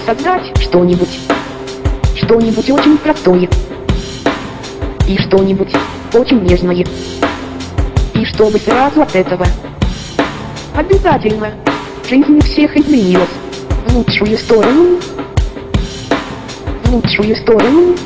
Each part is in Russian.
создать что-нибудь. Что-нибудь очень простое. И что-нибудь очень нежное. И чтобы сразу от этого обязательно жизнь всех изменилась в лучшую сторону. В лучшую сторону.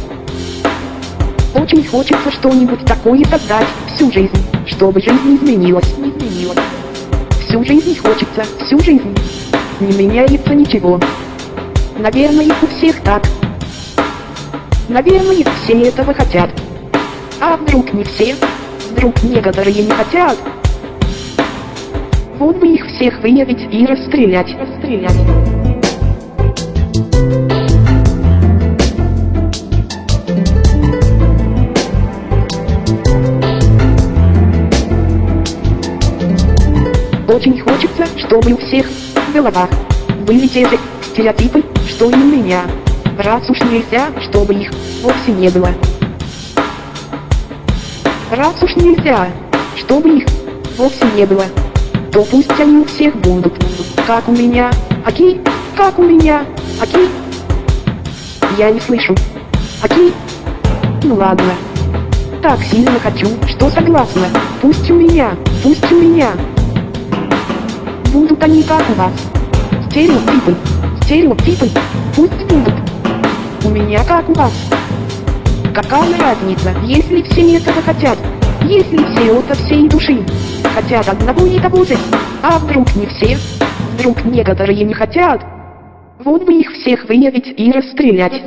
Очень хочется что-нибудь такое создать всю жизнь, чтобы жизнь изменилась. Всю жизнь хочется, всю жизнь. Не меняется ничего. Наверное, у всех так. Наверное, все этого хотят. А вдруг не все? Вдруг некоторые не хотят? Вот бы их всех выявить и расстрелять. Очень хочется, чтобы у всех в головах были те же стереотипы, что и у меня. Раз уж нельзя, чтобы их вовсе не было. Раз уж нельзя, чтобы их вовсе не было, то пусть они у всех будут. Как у меня, окей? Как у меня, окей? Я не слышу. Окей? Ну ладно. Так сильно хочу, что согласна. Пусть у меня. Будут они как у вас. Стереотипы, пусть будут. У меня как у вас. Какая разница, если все этого хотят? Если все от всей души хотят одного и того же? А вдруг не все? Вдруг некоторые не хотят? Вот бы их всех выявить и расстрелять.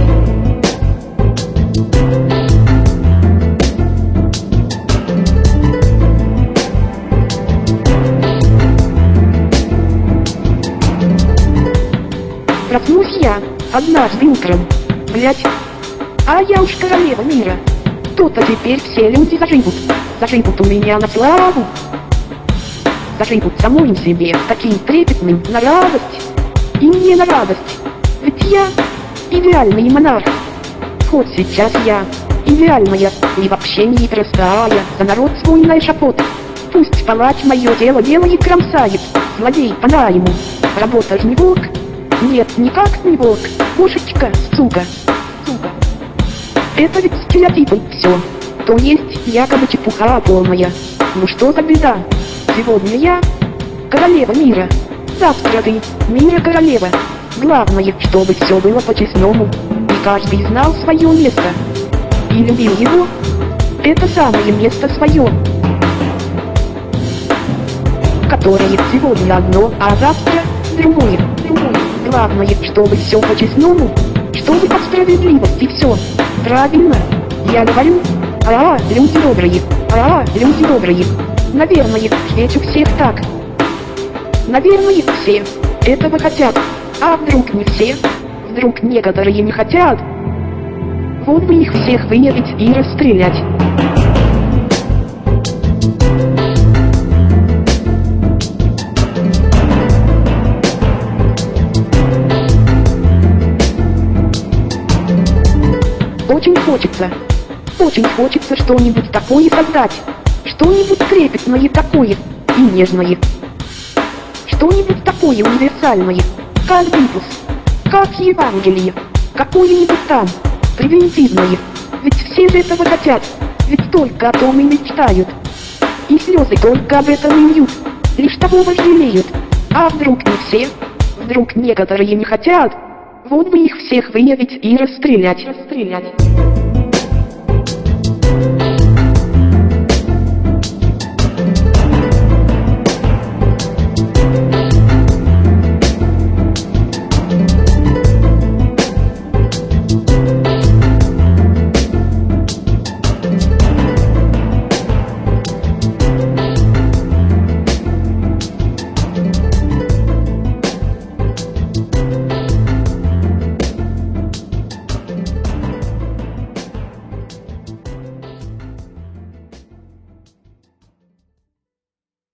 Проснусь я однажды утром, блять, а я уж королева мира. То-то теперь все люди заживут у меня на славу. Заживут самой себе таким трепетным на радость. И мне на радость, ведь я идеальный монарх. Хоть сейчас я идеальная и вообще не простая, за народ свой на эшафот. Пусть палач мое дело делает, кромсает, злодей по найму, работа ж не волк. Нет, никак не волк, кошечка, сука. Это ведь стереотипы, все. То есть, якобы чепуха полная. Ну что за беда? Сегодня я королева мира. Завтра ты мира королева. Главное, чтобы все было по-честному. И каждый знал свое место. И любил его. Это самое место свое. Которое сегодня одно, а завтра другое. Главное, чтобы все по-честному, чтобы по справедливости все. Правильно? Я говорю, люди добрые. Наверное, ведь у всех так. Наверное, все этого хотят. А вдруг не все? Вдруг некоторые не хотят? Вот бы их всех выявить и расстрелять. Очень хочется что-нибудь такое создать. Что-нибудь трепетное такое и нежное. Что-нибудь такое универсальное, как Библия, как Евангелие, какое-нибудь там, превентивное. Ведь все же этого хотят, ведь только о том и мечтают. И слезы только об этом и льют, лишь того вожделеют. А вдруг не все? Вдруг некоторые не хотят? Вот бы их всех выявить и расстрелять.